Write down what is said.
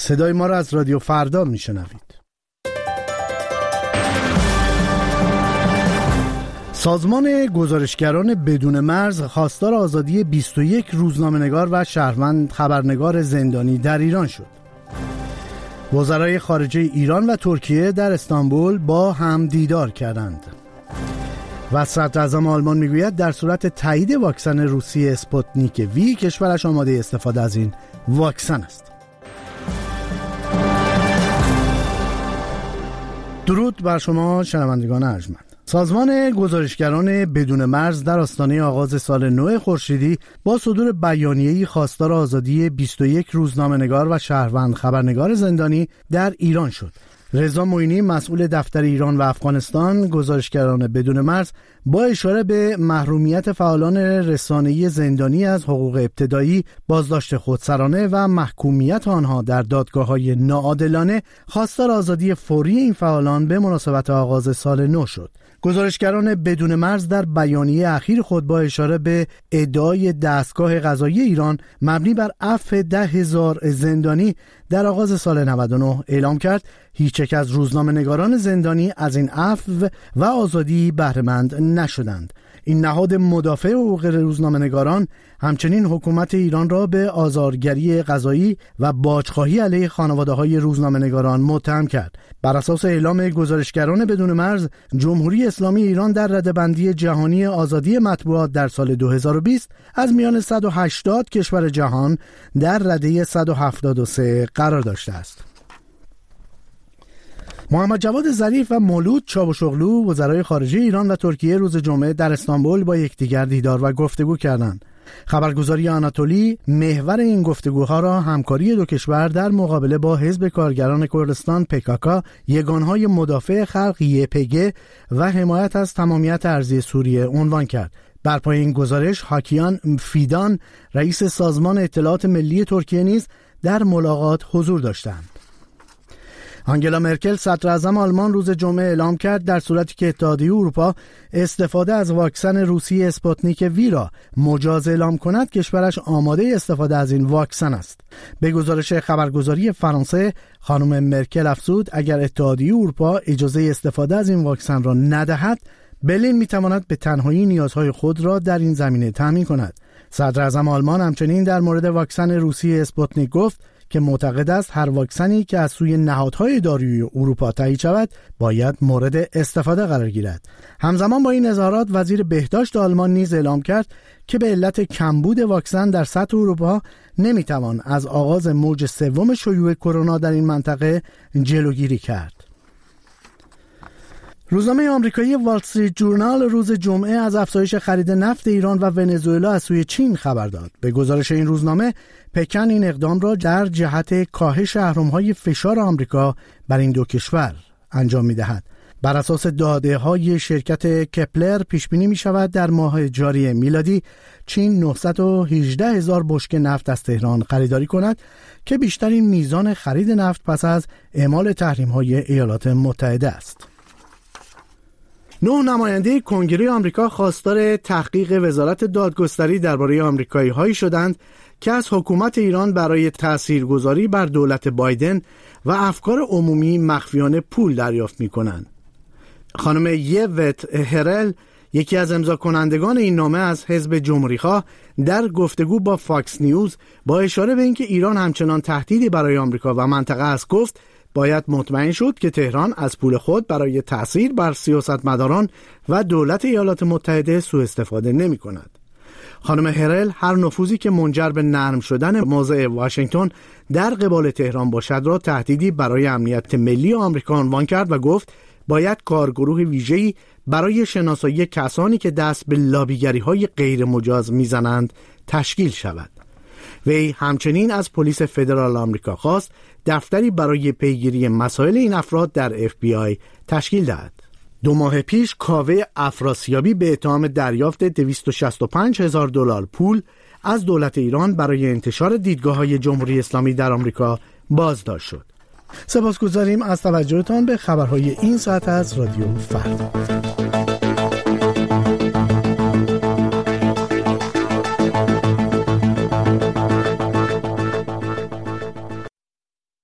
صدای ما را از رادیو فردا میشنوید. سازمان گزارشگران بدون مرز خواستار آزادی 21 روزنامه‌نگار و شهروند خبرنگار زندانی در ایران شد. وزرای خارجه ایران و ترکیه در استانبول با هم دیدار کردند. و صدر اعظم آلمان میگوید در صورت تایید واکسن روسی اسپوتنیک وی کشورش آماده استفاده از این واکسن است. درود بر شما شنوندگان ارجمند. سازمان گزارشگران بدون مرز در آستانه آغاز سال نو خورشیدی با صدور بیانیه‌ای خواستار آزادی 21 روزنامه‌نگار و شهروند خبرنگار زندانی در ایران شد. رضا معینی مسئول دفتر ایران و افغانستان گزارشگران بدون مرز با اشاره به محرومیت فعالان رسانه‌ای زندانی از حقوق ابتدایی، بازداشت خودسرانه و محکومیت آنها در دادگاه‌های ناعادلانه خواستار آزادی فوری این فعالان به مناسبت آغاز سال نو شد. گزارشگران بدون مرز در بیانیه اخیر خود با اشاره به ادعای دستگاه قضایی ایران مبنی بر عفو 10,000 زندانی در آغاز سال 99 اعلام کرد هیچ یک از روزنامه‌نگاران زندانی از این عفو و آزادی بهره‌مند نشدند. این نهاد مدافع حقوق روزنامه‌نگاران همچنین حکومت ایران را به آزارگری قضایی و باجخواهی علیه خانواده‌های روزنامه‌نگاران متهم کرد. بر اساس اعلام گزارشگران بدون مرز، جمهوری اسلامی ایران در رده‌بندی جهانی آزادی مطبوعات در سال 2020 از میان 180 کشور جهان در رده 173 قرار داشته است. محمد جواد ظریف و مولود چاوشوغلو وزرای خارجه ایران و ترکیه روز جمعه در استانبول با یکدیگر دیدار و گفتگو کردند. خبرگزاری آناتولی محور این گفتگوها را همکاری دو کشور در مقابله با حزب کارگران کردستان PKK، یگانهای مدافع خلق YPG و حمایت از تمامیت ارضی سوریه عنوان کرد. بر پای این گزارش حاکیان فیدان رئیس سازمان اطلاعات ملی ترکیه نیز در ملاقات حضور داشتند. آنگلا مرکل صدر اعظم آلمان روز جمعه اعلام کرد در صورتی که اتحادیه اروپا استفاده از واکسن روسی اسپوتنیک وی را مجاز اعلام کند کشورش آماده استفاده از این واکسن است. به گزارش خبرگزاری فرانسه خانم مرکل افزود اگر اتحادیه اروپا اجازه استفاده از این واکسن را ندهد برلین میتواند به تنهایی نیازهای خود را در این زمینه تامین کند. صدر اعظم آلمان همچنین در مورد واکسن روسی اسپوتنیک گفت که معتقد است هر واکسنی که از سوی نهادهای دارویی اروپا تایید شود باید مورد استفاده قرار گیرد. همزمان با این اظهارات وزیر بهداشت آلمان نیز اعلام کرد که به علت کمبود واکسن در سطح اروپا نمیتوان از آغاز موج سوم شیوع کرونا در این منطقه جلوگیری کرد. روزنامه آمریکایی وال استریت جورنال روز جمعه از افزایش خرید نفت ایران و ونزوئلا از سوی چین خبر داد. به گزارش این روزنامه پکن این اقدام را در جهت کاهش اهرم‌های فشار آمریکا بر این دو کشور انجام می‌دهد. بر اساس داده‌های شرکت کپلر پیش بینی می‌شود در ماه جاری میلادی چین 918,000 بشکه نفت از تهران خریداری کند که بیشترین میزان خرید نفت پس از اعمال تحریم‌های ایالات متحده است. 9 نماینده کنگره آمریکا خواستار تحقیق وزارت دادگستری درباره آمریکایی‌هایی شدند که از حکومت ایران برای تاثیرگذاری بر دولت بایدن و افکار عمومی مخفیانه پول دریافت می‌کنند. خانم یوت هرل یکی از امضا کنندگان این نامه از حزب جمهوری‌خواه در گفتگو با فاکس نیوز با اشاره به اینکه ایران همچنان تهدیدی برای آمریکا و منطقه است گفت باید مطمئن شد که تهران از پول خود برای تأثیر بر سیاستمداران و دولت ایالات متحده سوء استفاده نمی کند. خانم هرل هر نفوذی که منجر به نرم شدن موضع واشنگتن در قبال تهران باشد را تهدیدی برای امنیت ملی آمریکا عنوان کرد و گفت باید کارگروه ویژه‌ای برای شناسایی کسانی که دست به لابیگری‌های غیر مجاز می‌زنند تشکیل شود. وی همچنین از پلیس فدرال آمریکا خواست دفتری برای پیگیری مسائل این افراد در FBI تشکیل دهد. 2 ماه پیش کاوه افراسیابی به اتهام دریافت $265,000 پول از دولت ایران برای انتشار دیدگاه‌های جمهوری اسلامی در آمریکا بازداشت شد. سپاسگزاریم از توجهتان به خبرهای این ساعت از رادیو فردا.